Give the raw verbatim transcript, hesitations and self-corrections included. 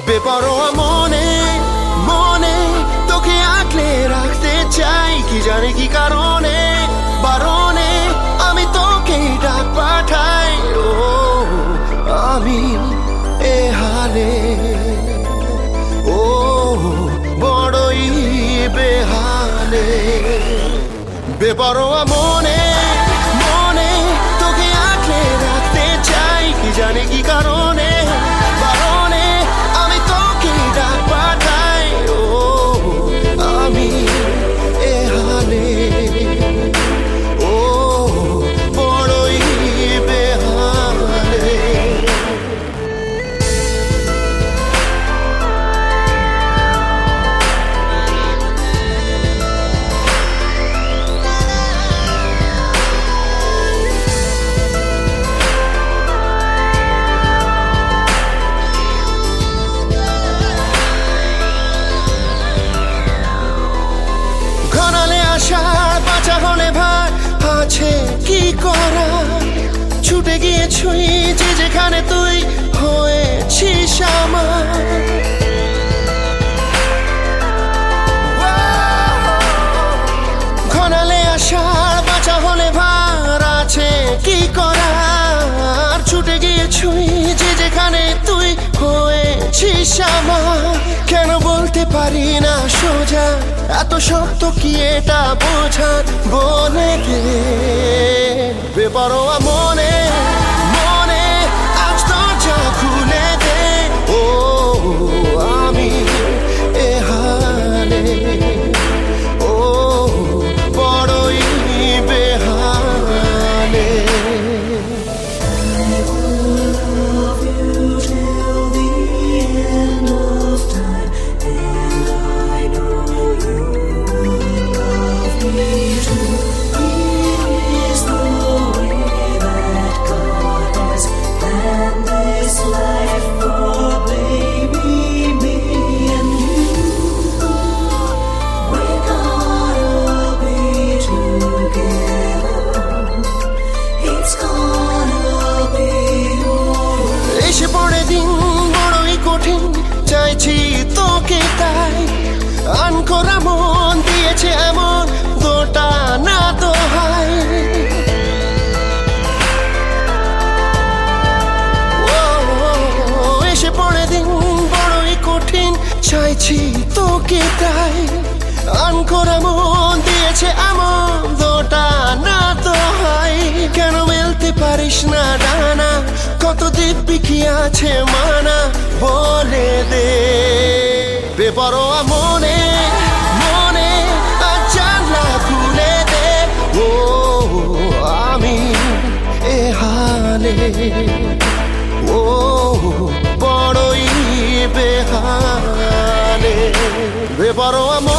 বেপরোয়া মনে মনে তোকে আঁকলে রাখতে চাই, কি জানি কি কারণে বারণে আমি তোকে ডাক পাঠাই। ও আমি এ হালে ও বড়ই বেহালে। বেপরোয়া মনে মনে তোকে আঁকলে রাখতে চাই, কি জানি কি কারণে বারণে আমি তোকে ডাক পাঠাই। ও আমি এ হালে ও বড়ই বেহালে। বাঁচা হলে ভাই আছে কি করা, ছুটে গিয়ে ছুঁই যে যেখানে তুই হয়েছিস আমার। ঘনালে আসার বাঁচা হলে ভার আছে কি করার, ছুটে গিয়ে ছুঁই যে যেখানে তুই হয়েছিস আমার। কেন বলতে পারি না সোজা, এত শক্ত কি এটা বোঝার, বলে দে। বেপরোয়া মনে মনে আজ দরজা খুলে দে। ও আমি এ হালে ও বড়ই বেহালে। এসে পড়ে দিন বড়ই কঠিন, চাইছি তোকে তাই। আনকরা মন দিয়েছে এমন দোটা না দোহাই। ও এসে পড়ে দিন বড়ই কঠিন, চাইছি তোকে তাই। আনকরা মন দিয়েছে এমন দোটা না দোহাই। কেন মেলতে পারিস না ডানা, কত দিব্যি কি আছে মানা, বলে দে। বেপরোয়া মনে মনে আজ জানলা খুলে দে। ও আমি এ হালে ও বড়ই বেহালে। বেপরোয়া